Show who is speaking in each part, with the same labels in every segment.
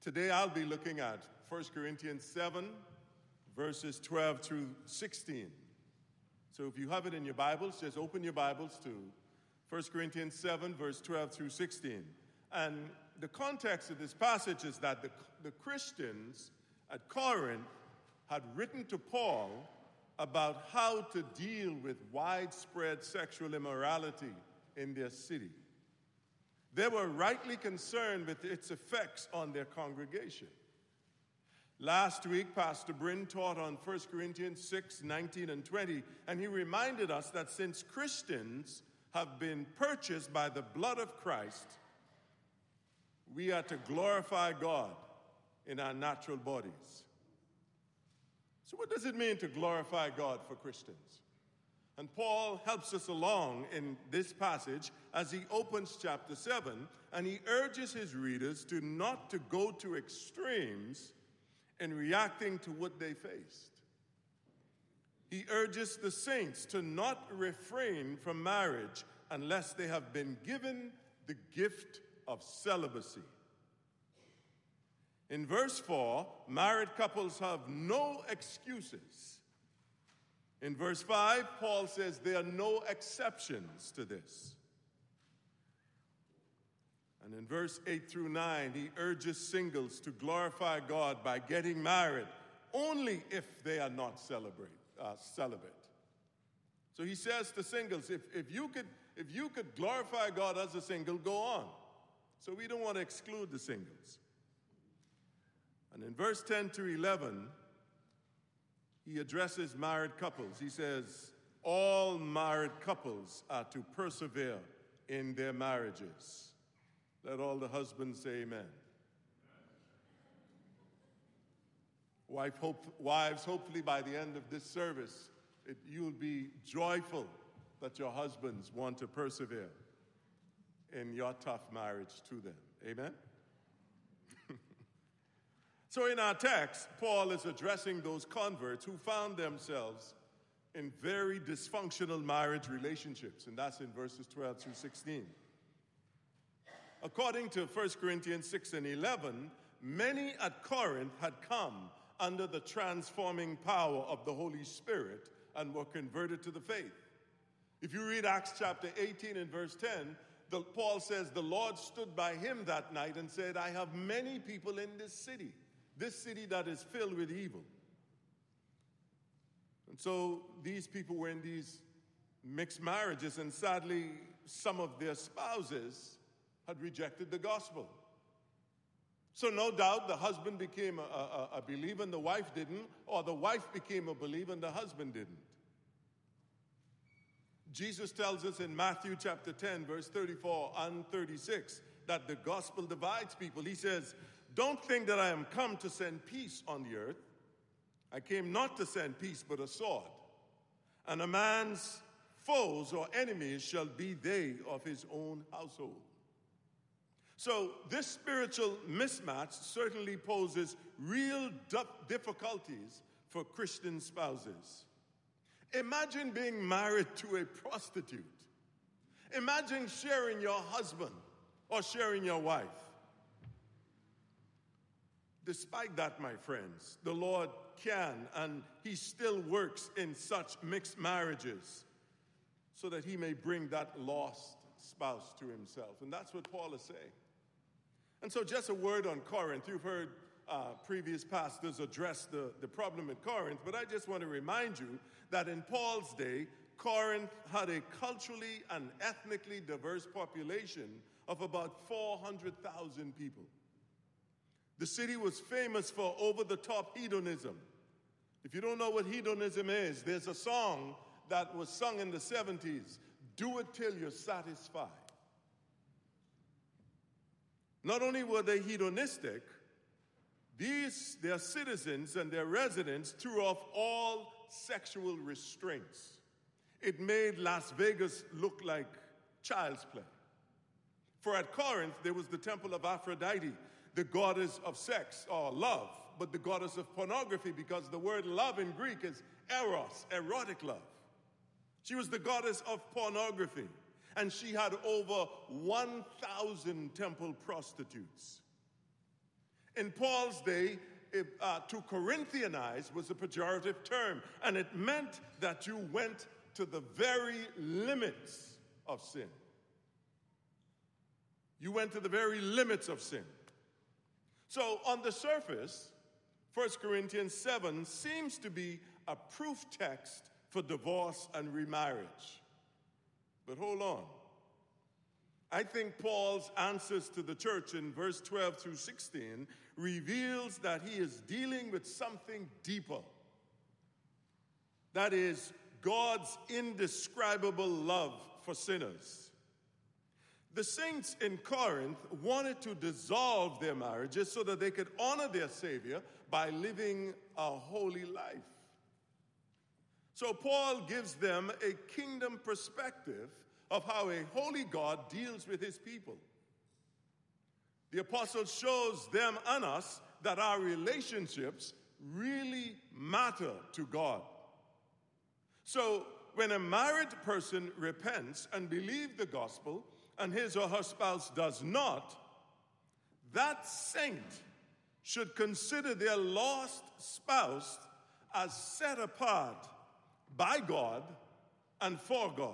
Speaker 1: Today I'll be looking at 1 Corinthians 7, verses 12 through 16. So if you have it in your Bibles, just open your Bibles to 1 Corinthians 7, verse 12 through 16. And the context of this passage is that the Christians at Corinth had written to Paul about how to deal with widespread sexual immorality in their city. They were rightly concerned with its effects on their congregation. Last week, Pastor Bryn taught on 1 Corinthians 6, 19 and 20, and he reminded us that since Christians have been purchased by the blood of Christ, we are to glorify God in our natural bodies. So what does it mean to glorify God for Christians? And Paul helps us along in this passage as he opens chapter 7, and he urges his readers not to go to extremes in reacting to what they faced. He urges the saints to not refrain from marriage unless they have been given the gift of celibacy. In verse 4, married couples have no excuses. In verse 5, Paul says there are no exceptions to this. And in verse 8 through 9, he urges singles to glorify God by getting married only if they are not celibate. So he says to singles, if you could glorify God as a single, go on. So we don't want to exclude the singles. And in verse 10 to 11, he addresses married couples. He says, all married couples are to persevere in their marriages. Let all the husbands say amen. Wives, hopefully by the end of this service, you'll be joyful that your husbands want to persevere in your tough marriage to them. Amen? So in our text, Paul is addressing those converts who found themselves in very dysfunctional marriage relationships, and that's in verses 12 through 16. According to 1 Corinthians 6 and 11, many at Corinth had come under the transforming power of the Holy Spirit and were converted to the faith. If you read Acts chapter 18 and verse 10, Paul says, the Lord stood by him that night and said, I have many people in this city that is filled with evil. And so these people were in these mixed marriages, and sadly, some of their spouses had rejected the gospel. So no doubt the husband became a believer and the wife didn't, or the wife became a believer and the husband didn't. Jesus tells us in Matthew chapter 10, verse 34 and 36, that the gospel divides people. He says, don't think that I am come to send peace on the earth. I came not to send peace, but a sword. And a man's foes or enemies shall be they of his own household. So this spiritual mismatch certainly poses real difficulties for Christian spouses. Imagine being married to a prostitute. Imagine sharing your husband or sharing your wife. Despite that, my friends, the Lord can and he still works in such mixed marriages so that he may bring that lost spouse to himself. And that's what Paul is saying. And so just a word on Corinth. You've heard previous pastors address the problem in Corinth, but I just want to remind you that in Paul's day, Corinth had a culturally and ethnically diverse population of about 400,000 people. The city was famous for over-the-top hedonism. If you don't know what hedonism is, there's a song that was sung in the 70s, do it till you're satisfied. Not only were they hedonistic, their citizens and their residents threw off all sexual restraints. It made Las Vegas look like child's play. For at Corinth, there was the temple of Aphrodite, the goddess of sex or love, but the goddess of pornography, because the word love in Greek is eros, erotic love. She was the goddess of pornography, and she had over 1,000 temple prostitutes. In Paul's day, to Corinthianize was a pejorative term, and it meant that you went to the very limits of sin. You went to the very limits of sin. So on the surface, 1 Corinthians 7 seems to be a proof text for divorce and remarriage. But hold on. I think Paul's answers to the church in verse 12 through 16 reveals that he is dealing with something deeper. That is, God's indescribable love for sinners. The saints in Corinth wanted to dissolve their marriages so that they could honor their Savior by living a holy life. So Paul gives them a kingdom perspective of how a holy God deals with his people. The apostle shows them and us that our relationships really matter to God. So when a married person repents and believes the gospel and his or her spouse does not, that saint should consider their lost spouse as set apart by God and for God.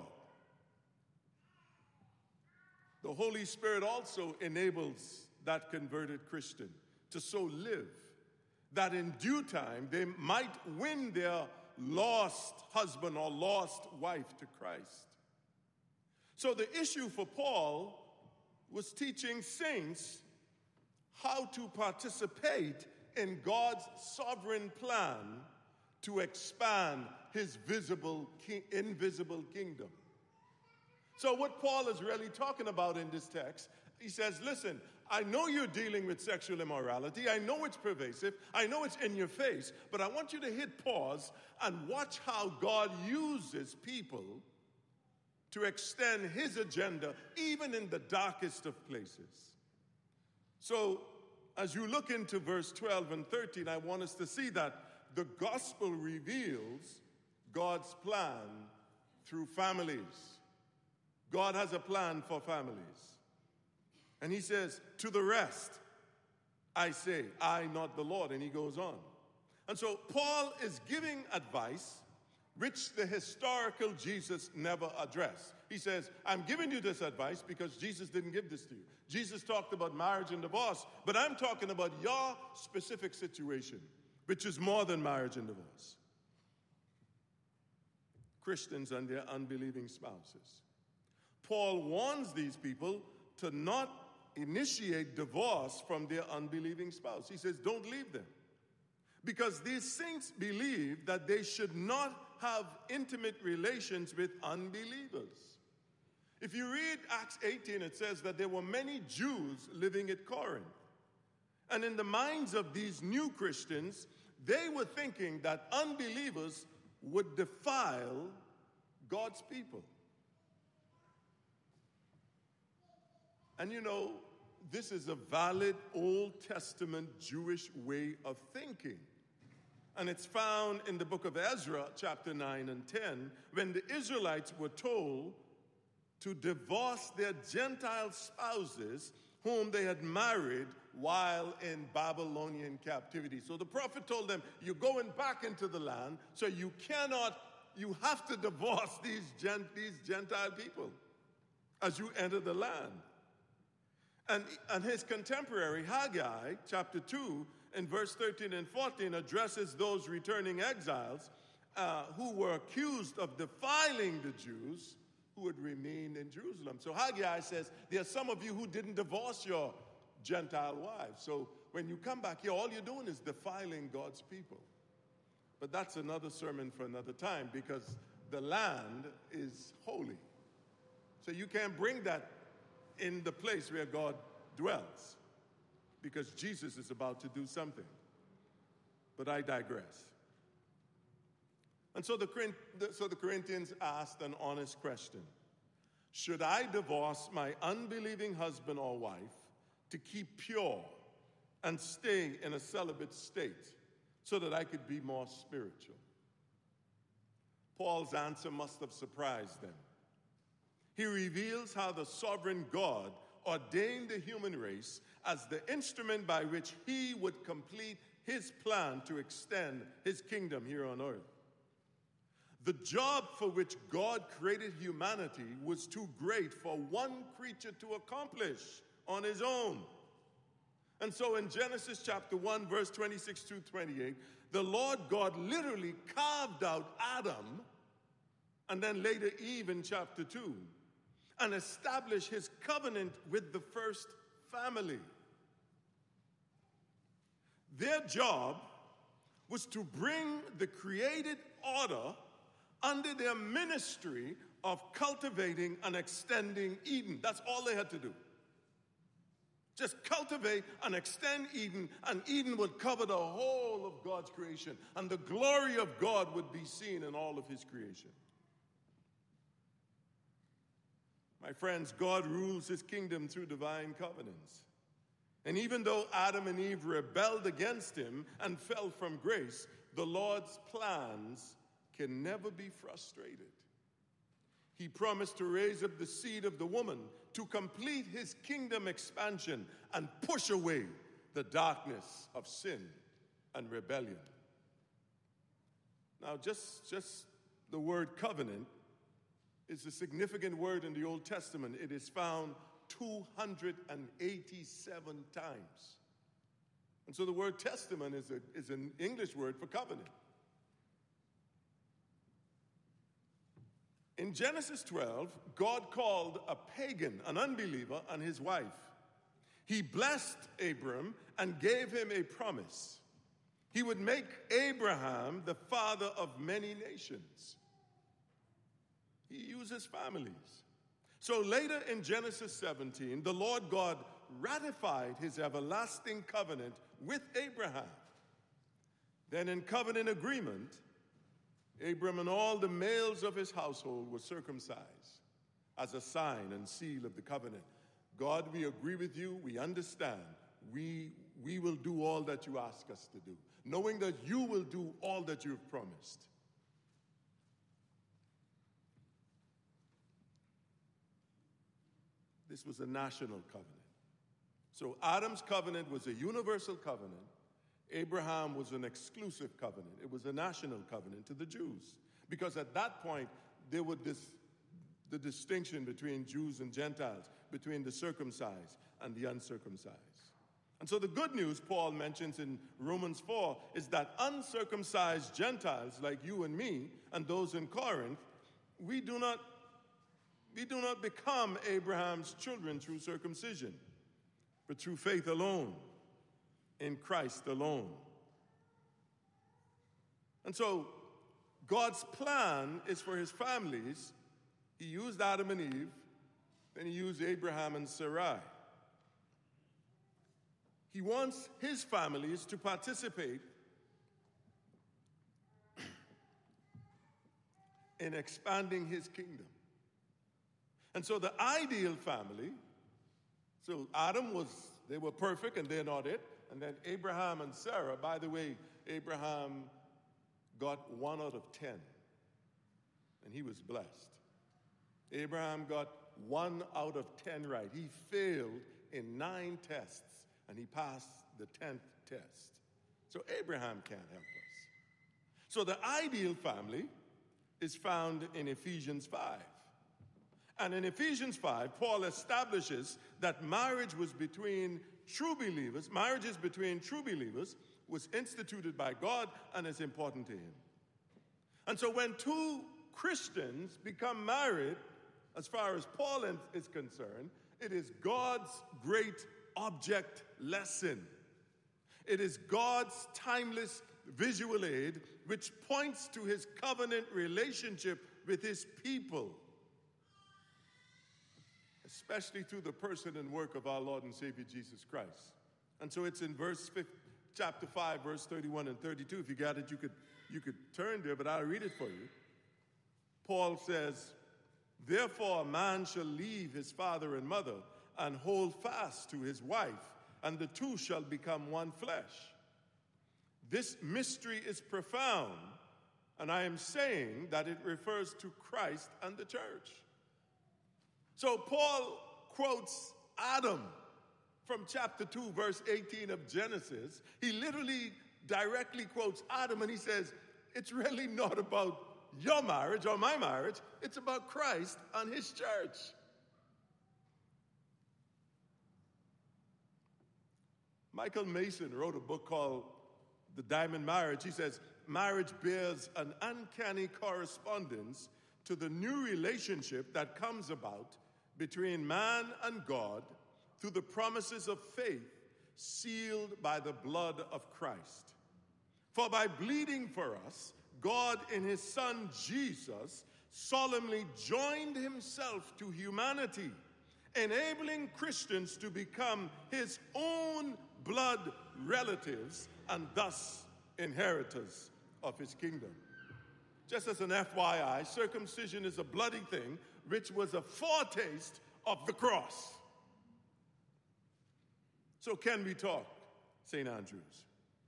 Speaker 1: The Holy Spirit also enables that converted Christian to so live that in due time they might win their lost husband or lost wife to Christ. So the issue for Paul was teaching saints how to participate in God's sovereign plan to expand his invisible kingdom. So what Paul is really talking about in this text, he says, listen, I know you're dealing with sexual immorality. I know it's pervasive. I know it's in your face. But I want you to hit pause and watch how God uses people to extend his agenda even in the darkest of places. So as you look into verse 12 and 13, I want us to see that the gospel reveals God's plan through families. God has a plan for families. And he says, to the rest, I say, I, not the Lord. And he goes on. And so Paul is giving advice which the historical Jesus never addressed. He says, I'm giving you this advice because Jesus didn't give this to you. Jesus talked about marriage and divorce, but I'm talking about your specific situation, which is more than marriage and divorce. Christians and their unbelieving spouses. Paul warns these people to not initiate divorce from their unbelieving spouse. He says, don't leave them. Because these saints believe that they should not have intimate relations with unbelievers. If you read Acts 18, it says that there were many Jews living at Corinth. And in the minds of these new Christians, they were thinking that unbelievers would defile God's people. And you know, this is a valid Old Testament Jewish way of thinking. And it's found in the book of Ezra, chapter 9 and 10, when the Israelites were told to divorce their Gentile spouses whom they had married while in Babylonian captivity. So the prophet told them, you're going back into the land, so you have to divorce these Gentile people as you enter the land. And his contemporary Haggai, chapter 2, in verse 13 and 14, addresses those returning exiles who were accused of defiling the Jews who had remained in Jerusalem. So Haggai says, there are some of you who didn't divorce your Gentile wives. So when you come back here, all you're doing is defiling God's people. But that's another sermon for another time, because the land is holy. So you can't bring that in the place where God dwells, because Jesus is about to do something. But I digress. And so the Corinthians asked an honest question. Should I divorce my unbelieving husband or wife to keep pure and stay in a celibate state so that I could be more spiritual? Paul's answer must have surprised them. He reveals how the sovereign God ordained the human race as the instrument by which he would complete his plan to extend his kingdom here on earth. The job for which God created humanity was too great for one creature to accomplish on his own. And so in Genesis chapter 1, verse 26 through 28, the Lord God literally carved out Adam and then later Eve in chapter 2 and established his covenant with the first family. Their job was to bring the created order under their ministry of cultivating and extending Eden. That's all they had to do. Just cultivate and extend Eden, and Eden would cover the whole of God's creation, and the glory of God would be seen in all of his creation. My friends, God rules his kingdom through divine covenants. And even though Adam and Eve rebelled against him and fell from grace, the Lord's plans can never be frustrated. He promised to raise up the seed of the woman to complete his kingdom expansion and push away the darkness of sin and rebellion. Now, just the word covenant is a significant word in the Old Testament. It is found 287 times. And so the word testament is an English word for covenant. In Genesis 12, God called a pagan, an unbeliever, and his wife. He blessed Abram and gave him a promise. He would make Abraham the father of many nations. He uses families. So later in Genesis 17, the Lord God ratified his everlasting covenant with Abraham. Then in covenant agreement, Abram and all the males of his household were circumcised as a sign and seal of the covenant. God, we agree with you. We understand. We will do all that you ask us to do, knowing that you will do all that you have promised. This was a national covenant. So Adam's covenant was a universal covenant. Abraham was an exclusive covenant. It was a national covenant to the Jews. Because at that point, there was the distinction between Jews and Gentiles, between the circumcised and the uncircumcised. And so the good news Paul mentions in Romans 4 is that uncircumcised Gentiles like you and me and those in Corinth, we do not become Abraham's children through circumcision, but through faith alone, in Christ alone. And so God's plan is for his families. He used Adam and Eve, then he used Abraham and Sarai. He wants his families to participate in expanding his kingdom. And so the ideal family, so they were perfect and they're not it. And then Abraham and Sarah, by the way, Abraham got 1 out of 10. And he was blessed. Abraham got 1 out of 10 right. He failed in 9 tests, and he passed the 10th test. So Abraham can't help us. So the ideal family is found in Ephesians 5. And in Ephesians 5, Paul establishes that marriages between true believers was instituted by God and is important to him. And so when 2 Christians become married, as far as Paul is concerned, it is God's great object lesson. It is God's timeless visual aid which points to his covenant relationship with his people, especially through the person and work of our Lord and Savior Jesus Christ. And so it's in chapter 5, verse 31 and 32. If you got it, you could turn there, but I'll read it for you. Paul says, "Therefore a man shall leave his father and mother and hold fast to his wife, and the two shall become one flesh. This mystery is profound, and I am saying that it refers to Christ and the church." So Paul quotes Adam from chapter 2, verse 18 of Genesis. He literally directly quotes Adam, and he says, it's really not about your marriage or my marriage. It's about Christ and his church. Michael Mason wrote a book called The Diamond Marriage. He says, marriage bears an uncanny correspondence to the new relationship that comes about between man and God through the promises of faith sealed by the blood of Christ. For by bleeding for us, God in his Son Jesus solemnly joined himself to humanity, enabling Christians to become his own blood relatives and thus inheritors of his kingdom. Just as an FYI, circumcision is a bloody thing, which was a foretaste of the cross. So can we talk, St. Andrews?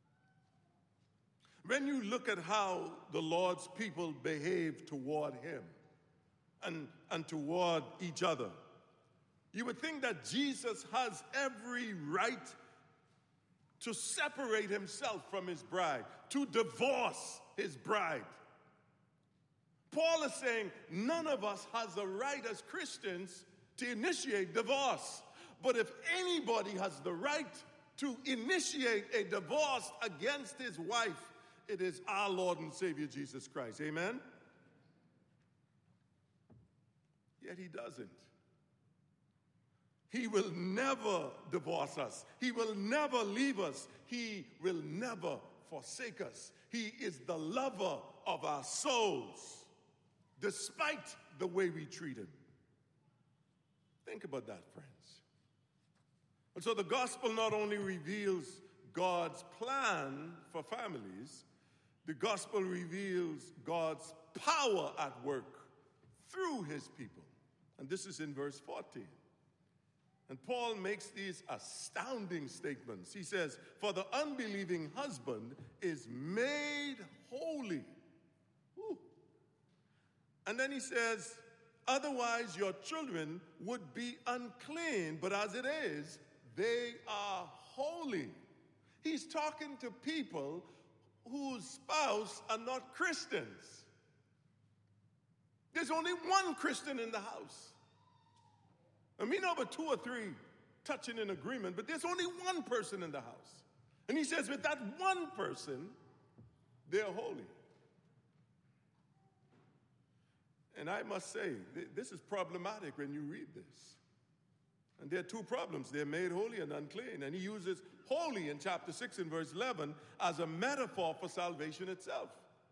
Speaker 1: When you look at how the Lord's people behave toward him and toward each other, you would think that Jesus has every right to separate himself from his bride, to divorce his bride. Paul is saying none of us has the right as Christians to initiate divorce. But if anybody has the right to initiate a divorce against his wife, it is our Lord and Savior Jesus Christ. Amen? Yet he doesn't. He will never divorce us. He will never leave us. He will never forsake us. He is the lover of our souls, despite the way we treat him. Think about that, friends. And so the gospel not only reveals God's plan for families, the gospel reveals God's power at work through his people. And this is in verse 14. And Paul makes these astounding statements. He says, for the unbelieving husband is made holy. Ooh. And then he says, otherwise your children would be unclean, but as it is, they are holy. He's talking to people whose spouse are not Christians. There's only one Christian in the house. And we know about 2 or 3 touching in agreement, but there's only one person in the house. And he says, with that one person, they're holy. And I must say, this is problematic when you read this. And there are 2 problems. They're made holy and unclean. And he uses holy in chapter 6 and verse 11 as a metaphor for salvation itself.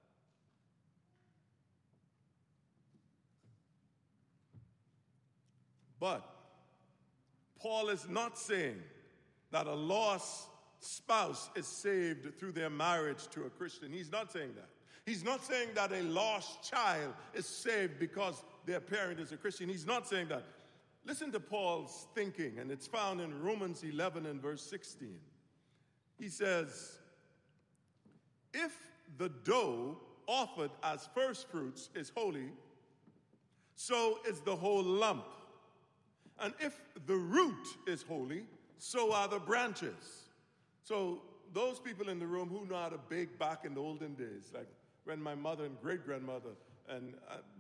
Speaker 1: But Paul is not saying that a lost spouse is saved through their marriage to a Christian. He's not saying that. He's not saying that a lost child is saved because their parent is a Christian. He's not saying that. Listen to Paul's thinking, and it's found in Romans 11 and verse 16. He says, if the dough offered as first fruits is holy, so is the whole lump. And if the root is holy, so are the branches. So those people in the room who know how to bake back in the olden days, like when my mother and great-grandmother and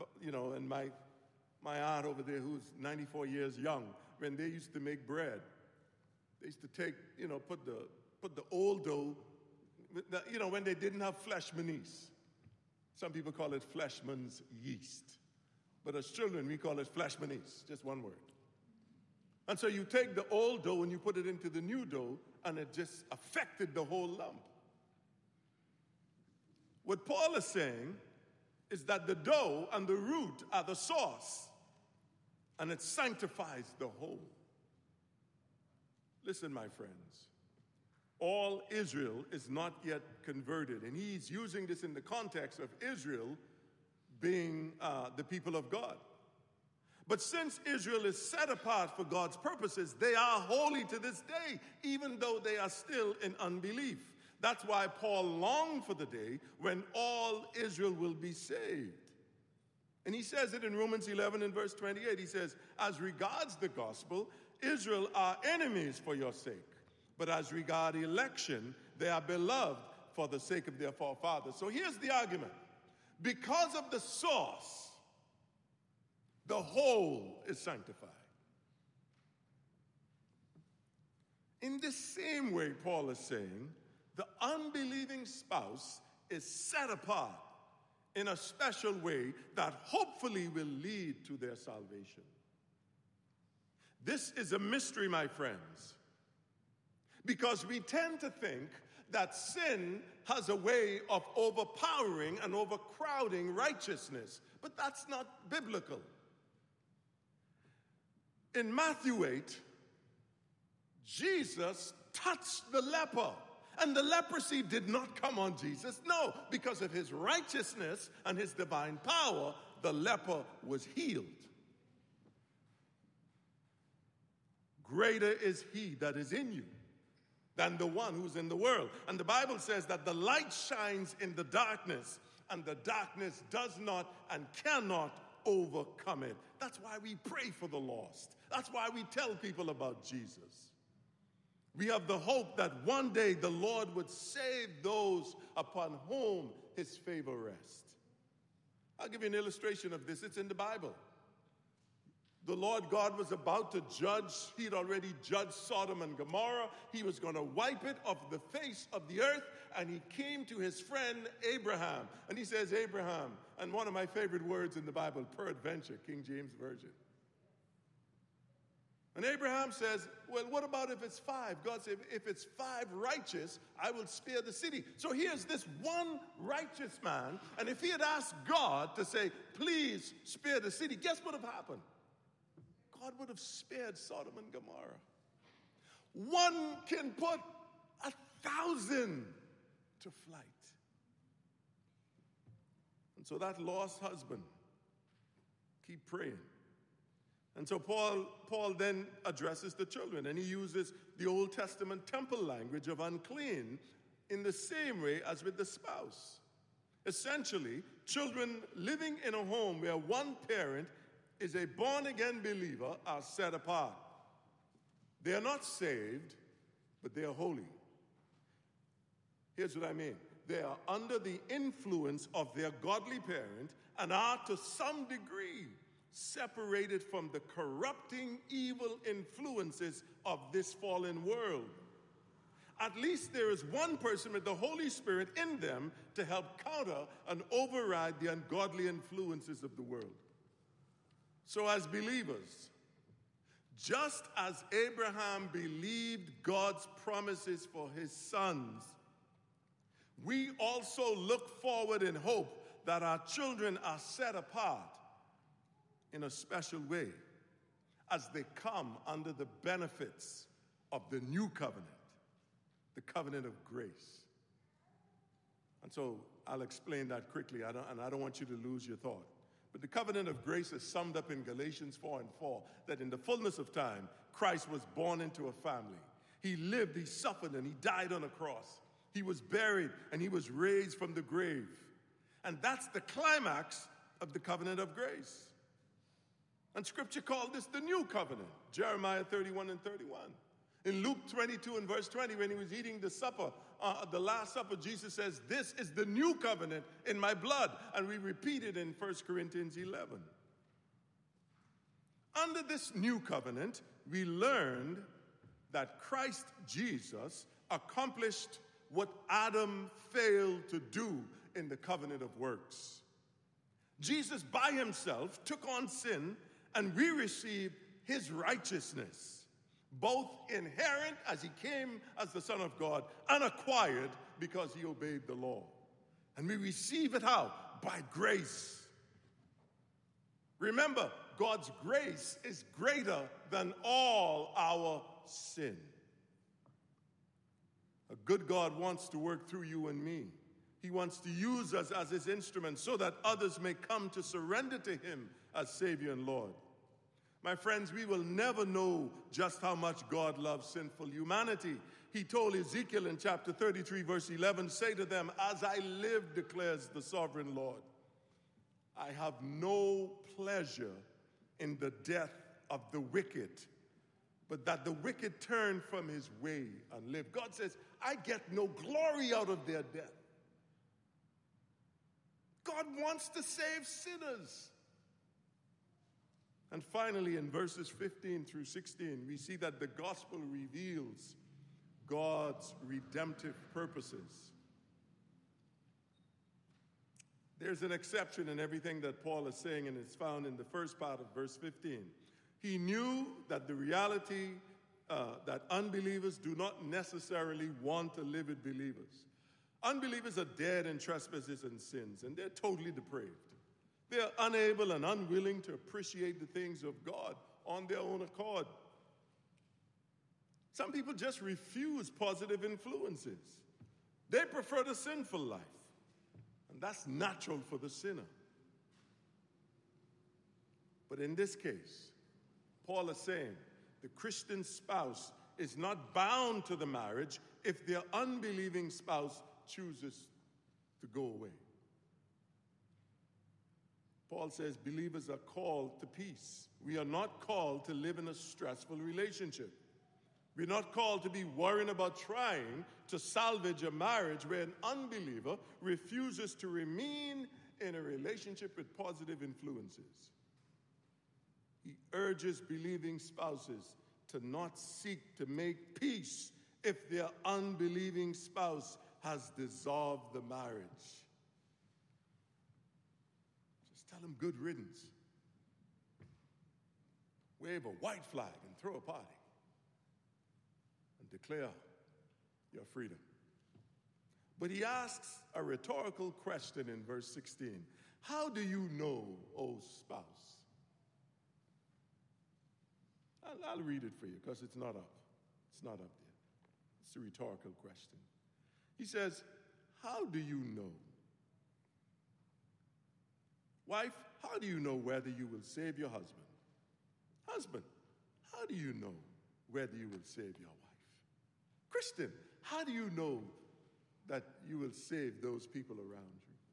Speaker 1: my aunt over there who's 94 years young, when they used to make bread, they used to take, put the old dough, when they didn't have fleshmanise. Some people call it fleshman's yeast. But as children, we call it fleshmanise, just one word. And so you take the old dough and you put it into the new dough, and it just affected the whole lump. What Paul is saying is that the dough and the root are the source, and it sanctifies the whole. Listen, my friends, all Israel is not yet converted, and he's using this in the context of Israel being the people of God. But since Israel is set apart for God's purposes, they are holy to this day, even though they are still in unbelief. That's why Paul longed for the day when all Israel will be saved. And he says it in Romans 11 and verse 28. He says, as regards the gospel, Israel are enemies for your sake. But as regard election, they are beloved for the sake of their forefathers. So here's the argument. Because of the source, the whole is sanctified. In the same way, Paul is saying, the unbelieving spouse is set apart in a special way that hopefully will lead to their salvation. This is a mystery, my friends, because we tend to think that sin has a way of overpowering and overcrowding righteousness, but that's not biblical. In Matthew 8, Jesus touched the leper, and the leprosy did not come on Jesus. No, because of his righteousness and his divine power, the leper was healed. Greater is he that is in you than the one who's in the world. And the Bible says that the light shines in the darkness, and the darkness does not and cannot overcome it. That's why we pray for the lost. That's why we tell people about Jesus. We have the hope that one day the Lord would save those upon whom his favor rests. I'll give you an illustration of this. It's in the Bible. The Lord God was about to judge. He'd already judged Sodom and Gomorrah. He was going to wipe it off the face of the earth. And he came to his friend Abraham. And he says, Abraham, and one of my favorite words in the Bible, peradventure, King James Version. And Abraham says, well, what about if it's 5? God said, if it's 5 righteous, I will spare the city. So here's this one righteous man. And if he had asked God to say, please spare the city, guess what would have happened? God would have spared Sodom and Gomorrah. One can put 1,000 to flight. And so that lost husband, keep praying. And so Paul then addresses the children, and he uses the Old Testament temple language of unclean in the same way as with the spouse. Essentially, children living in a home where one parent is a born-again believer are set apart. They are not saved, but they are holy. Here's what I mean. They are under the influence of their godly parent and are to some degree separated from the corrupting evil influences of this fallen world. At least there is one person with the Holy Spirit in them to help counter and override the ungodly influences of the world. So as believers, just as Abraham believed God's promises for his sons, we also look forward in hope that our children are set apart in a special way as they come under the benefits of the new covenant, the covenant of grace. And so I'll explain that quickly, I don't want you to lose your thought. But the covenant of grace is summed up in Galatians 4:4, that in the fullness of time, Christ was born into a family. He lived, he suffered, and he died on a cross. He was buried, and he was raised from the grave. And that's the climax of the covenant of grace. And Scripture called this the new covenant, Jeremiah 31 and 31. In Luke 22 and verse 20, when he was eating the supper, the Last Supper, Jesus says, this is the new covenant in my blood. And we repeat it in 1 Corinthians 11. Under this new covenant, we learned that Christ Jesus accomplished what Adam failed to do in the covenant of works. Jesus by himself took on sin, and we received his righteousness, both inherent as he came as the Son of God, and acquired because he obeyed the law. And we receive it how? By grace. Remember, God's grace is greater than all our sin. A good God wants to work through you and me. He wants to use us as his instruments so that others may come to surrender to him as Savior and Lord. My friends, we will never know just how much God loves sinful humanity. He told Ezekiel in chapter 33, verse 11, say to them, as I live, declares the sovereign Lord, I have no pleasure in the death of the wicked, but that the wicked turn from his way and live. God says, I get no glory out of their death. God wants to save sinners. And finally, in verses 15 through 16, we see that the gospel reveals God's redemptive purposes. There's an exception in everything that Paul is saying, and it's found in the first part of verse 15. He knew that the reality that unbelievers do not necessarily want to live with believers. Unbelievers are dead in trespasses and sins, and they're totally depraved. They're unable and unwilling to appreciate the things of God on their own accord. Some people just refuse positive influences. They prefer the sinful life, and that's natural for the sinner. But in this case, Paul is saying the Christian spouse is not bound to the marriage if their unbelieving spouse chooses to go away. Paul says believers are called to peace. We are not called to live in a stressful relationship. We're not called to be worrying about trying to salvage a marriage where an unbeliever refuses to remain in a relationship with positive influences. He urges believing spouses to not seek to make peace if their unbelieving spouse has dissolved the marriage. Just tell them good riddance. Wave a white flag and throw a party and declare your freedom. But he asks a rhetorical question in verse 16. How do you know, O spouse? I'll read it for you because it's not up. It's not up there. It's a rhetorical question. He says, how do you know? Wife, how do you know whether you will save your husband? Husband, how do you know whether you will save your wife? Christian, how do you know that you will save those people around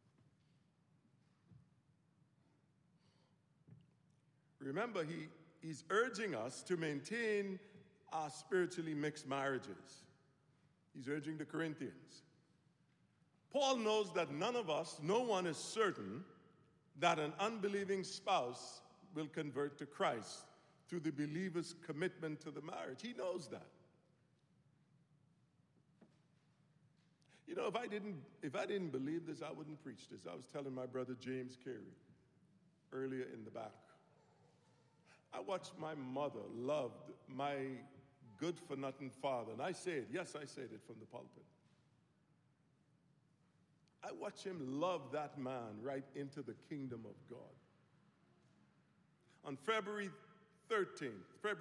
Speaker 1: you? Remember, he's urging us to maintain our spiritually mixed marriages. He's urging the Corinthians. Paul knows that no one is certain that an unbelieving spouse will convert to Christ through the believer's commitment to the marriage. He knows that. You know, if I didn't believe this, I wouldn't preach this. I was telling my brother James Carey earlier in the back. I watched my mother loved my good-for-nothing father. And I say it, yes, I said it from the pulpit. I watched him love that man right into the kingdom of God. On February 12th,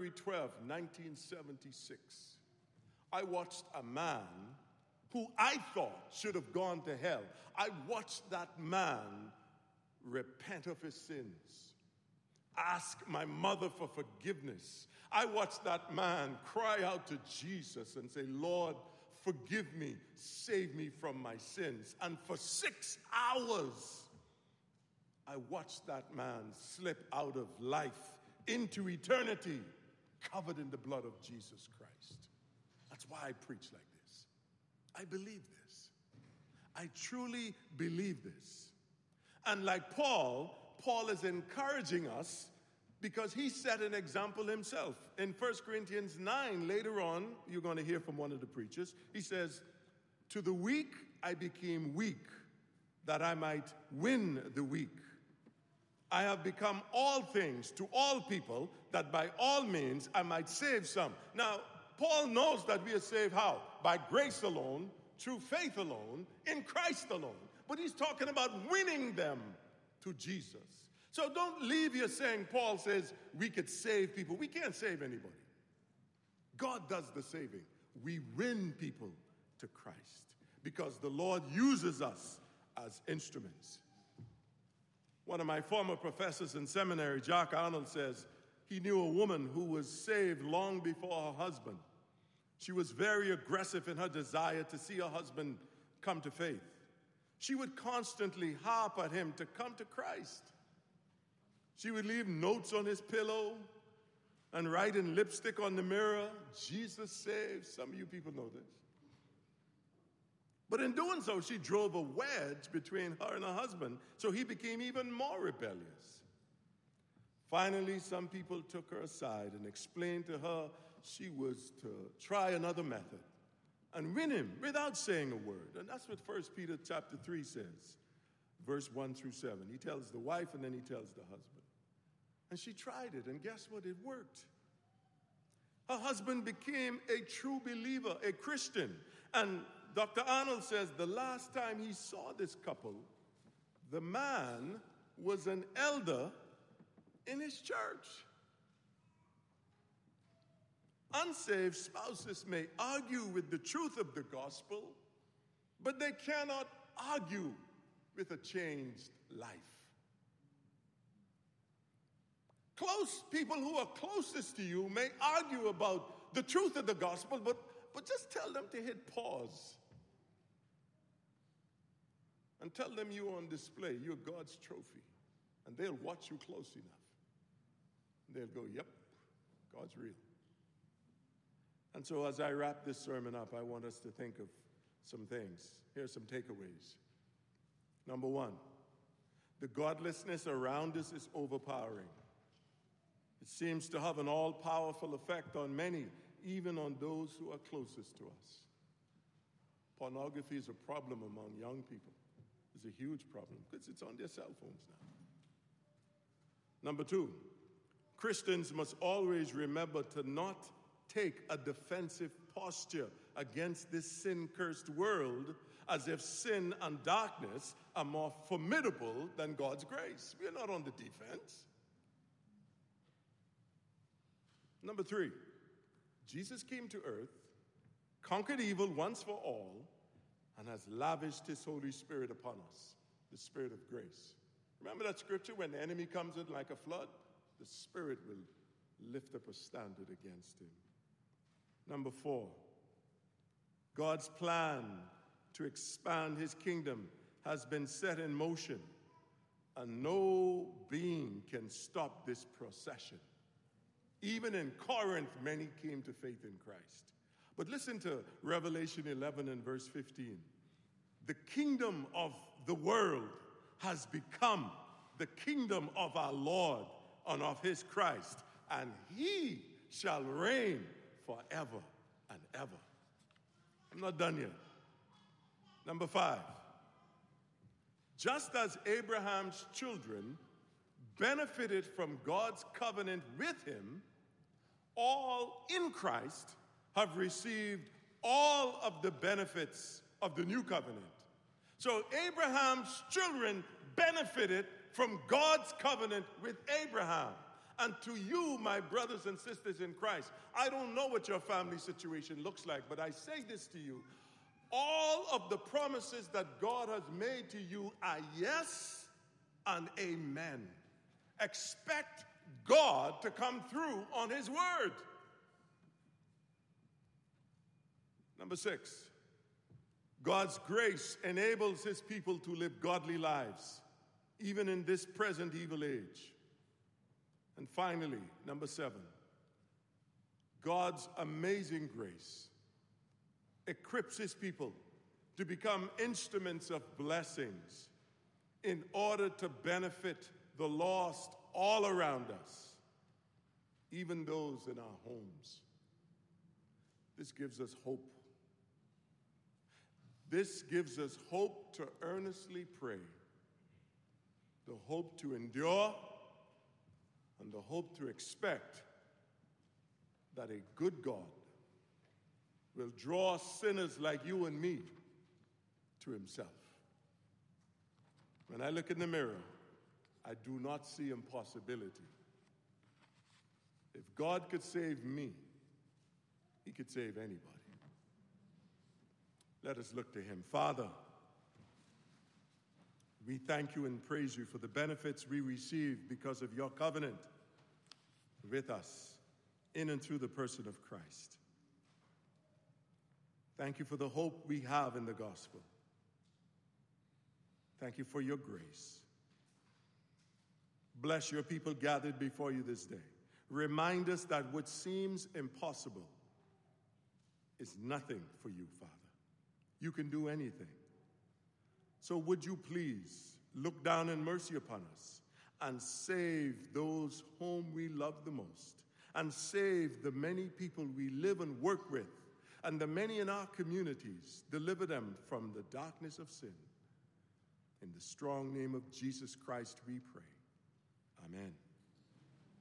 Speaker 1: 1976, I watched a man who I thought should have gone to hell. I watched that man repent of his sins, ask my mother for forgiveness. I watched that man cry out to Jesus and say, Lord, forgive me, save me from my sins. And for 6 hours, I watched that man slip out of life into eternity, covered in the blood of Jesus Christ. That's why I preach like this. I believe this. I truly believe this. And like Paul is encouraging us because he set an example himself. In 1 Corinthians 9, later on, you're going to hear from one of the preachers, he says, to the weak I became weak, that I might win the weak. I have become all things to all people, that by all means I might save some. Now, Paul knows that we are saved how? By grace alone, through faith alone, in Christ alone. But he's talking about winning them to Jesus. So don't leave here saying, Paul says we could save people. We can't save anybody. God does the saving. We win people to Christ because the Lord uses us as instruments. One of my former professors in seminary, Jack Arnold, says he knew a woman who was saved long before her husband. She was very aggressive in her desire to see her husband come to faith. She would constantly harp at him to come to Christ. She would leave notes on his pillow, and writing lipstick on the mirror, Jesus saves. Some of you people know this. But in doing so, she drove a wedge between her and her husband, so he became even more rebellious. Finally, some people took her aside and explained to her she was to try another method and win him without saying a word. And that's what 1 Peter chapter 3 says, verse 1 through 7. He tells the wife and then he tells the husband. And she tried it, and guess what? It worked. Her husband became a true believer, a Christian. And Dr. Arnold says the last time he saw this couple, the man was an elder in his church. Unsaved spouses may argue with the truth of the gospel, but they cannot argue with a changed life. Close people who are closest to you may argue about the truth of the gospel, but just tell them to hit pause and tell them you're on display, you're God's trophy, and they'll watch you close enough. They'll go, yep, God's real. And so as I wrap this sermon up, I want us to think of some things. Here's some takeaways. Number one, the godlessness around us is overpowering. It seems to have an all-powerful effect on many, even on those who are closest to us. Pornography is a problem among young people. It's a huge problem because it's on their cell phones now. Number two, Christians must always remember to not take a defensive posture against this sin-cursed world as if sin and darkness are more formidable than God's grace. We are not on the defense. Number three, Jesus came to earth, conquered evil once for all, and has lavished his Holy Spirit upon us, the Spirit of grace. Remember that scripture, when the enemy comes in like a flood, the Spirit will lift up a standard against him. Number four, God's plan to expand his kingdom has been set in motion, and no being can stop this procession. Even in Corinth, many came to faith in Christ. But listen to Revelation 11 and verse 15. The kingdom of the world has become the kingdom of our Lord and of his Christ, and he shall reign forever and ever. I'm not done yet. Number five, just as Abraham's children benefited from God's covenant with him, all in Christ have received all of the benefits of the new covenant. So Abraham's children benefited from God's covenant with Abraham. And to you, my brothers and sisters in Christ, I don't know what your family situation looks like, but I say this to you. All of the promises that God has made to you are yes and amen. Expect God to come through on his word. Number six, God's grace enables his people to live godly lives, even in this present evil age. And finally, number seven, God's amazing grace equips his people to become instruments of blessings in order to benefit the lost all around us, even those in our homes. This gives us hope. This gives us hope to earnestly pray, the hope to endure, and the hope to expect that a good God will draw sinners like you and me to himself. When I look in the mirror, I do not see impossibility. If God could save me, he could save anybody. Let us look to him. Father, we thank you and praise you for the benefits we receive because of your covenant with us in and through the person of Christ. Thank you for the hope we have in the gospel. Thank you for your grace. Bless your people gathered before you this day. Remind us that what seems impossible is nothing for you, Father. You can do anything. So would you please look down in mercy upon us and save those whom we love the most, and save the many people we live and work with, and the many in our communities. Deliver them from the darkness of sin. In the strong name of Jesus Christ we pray. Amen.